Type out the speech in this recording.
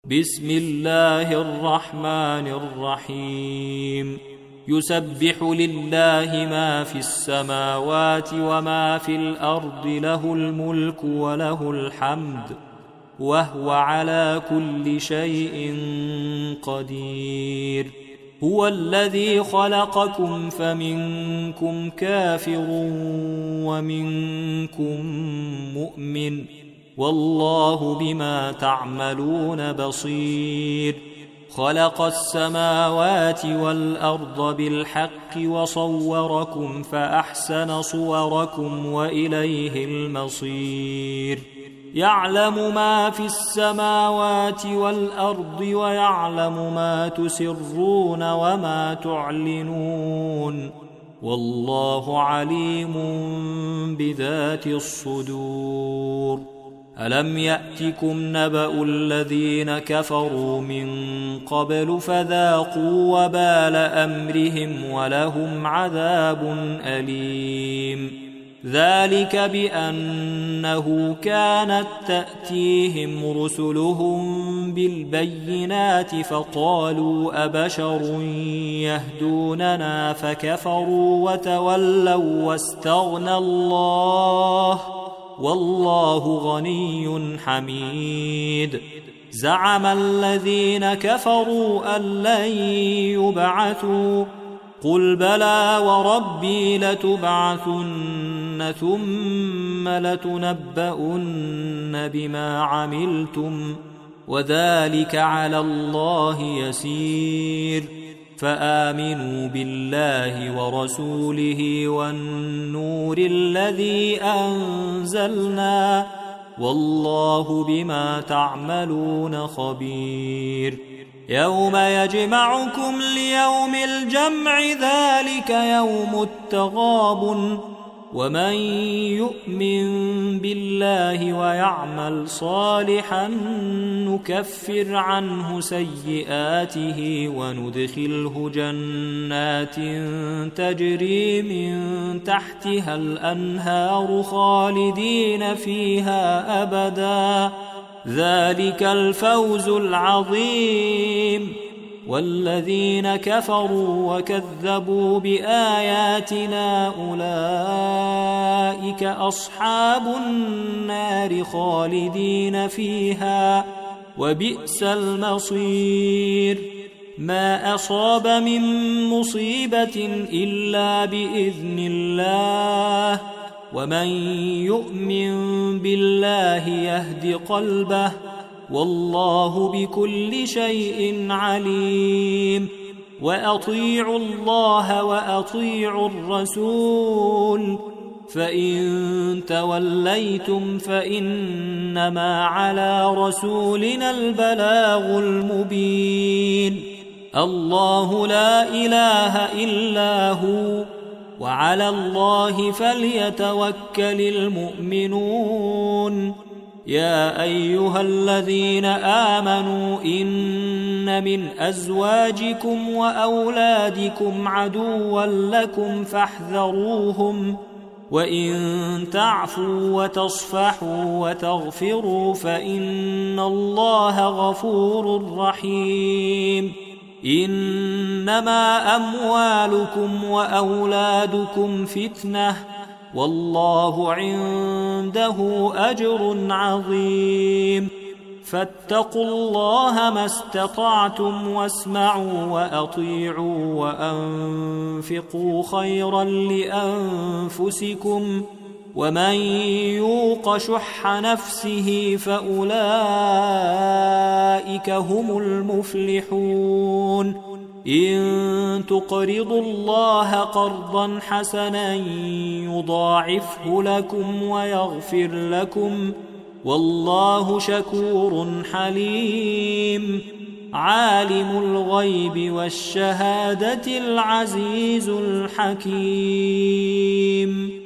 بسم الله الرحمن الرحيم يسبح لله ما في السماوات وما في الأرض له الملك وله الحمد وهو على كل شيء قدير هو الذي خلقكم فمنكم كافر ومنكم مؤمن والله بما تعملون بصير خلق السماوات والأرض بالحق وصوركم فأحسن صوركم وإليه المصير يعلم ما في السماوات والأرض ويعلم ما تسرون وما تعلنون والله عليم بذات الصدور ألم يأتكم نبأ الذين كفروا من قبل فذاقوا وبال أمرهم ولهم عذاب أليم ذلك بأنه كانت تأتيهم رسلهم بالبينات فقالوا أبشر يهدوننا فكفروا وتولوا واستغنى الله والله غني حميد زعم الذين كفروا أن لن يبعثوا قل بلى وربي لتبعثن ثم لتنبؤن بما عملتم وذلك على الله يسير فآمنوا بالله ورسوله والنور الذي أنزلنا والله بما تعملون خبير يوم يجمعكم ليوم الجمع ذلك يوم التغابن ومن يؤمن بالله ويعمل صالحا نكفر عنه سيئاته وندخله جنات تجري من تحتها الأنهار خالدين فيها أبدا ذلك الفوز العظيم والذين كفروا وكذبوا بآياتنا أولئك أصحاب النار خالدين فيها وبئس المصير ما أصاب من مصيبة إلا بإذن الله ومن يؤمن بالله يهد قلبه والله بكل شيء عليم وأطيعوا الله وأطيعوا الرسول فإن توليتم فإنما على رسولنا البلاغ المبين الله لا إله إلا هو وعلى الله فليتوكل المؤمنون يا أيها الذين آمنوا إن من أزواجكم وأولادكم عدوا لكم فاحذروهم وإن تعفوا وتصفحوا وتغفروا فإن الله غفور رحيم إنما أموالكم وأولادكم فتنة والله عنده أجر عظيم فاتقوا الله ما استطعتم واسمعوا وأطيعوا وأنفقوا خيرا لأنفسكم ومن يوق شح نفسه فأولئك هم المفلحون إن تقرضوا الله قرضا حسنا يضاعفه لكم ويغفر لكم والله شكور حليم عالم الغيب والشهادة العزيز الحكيم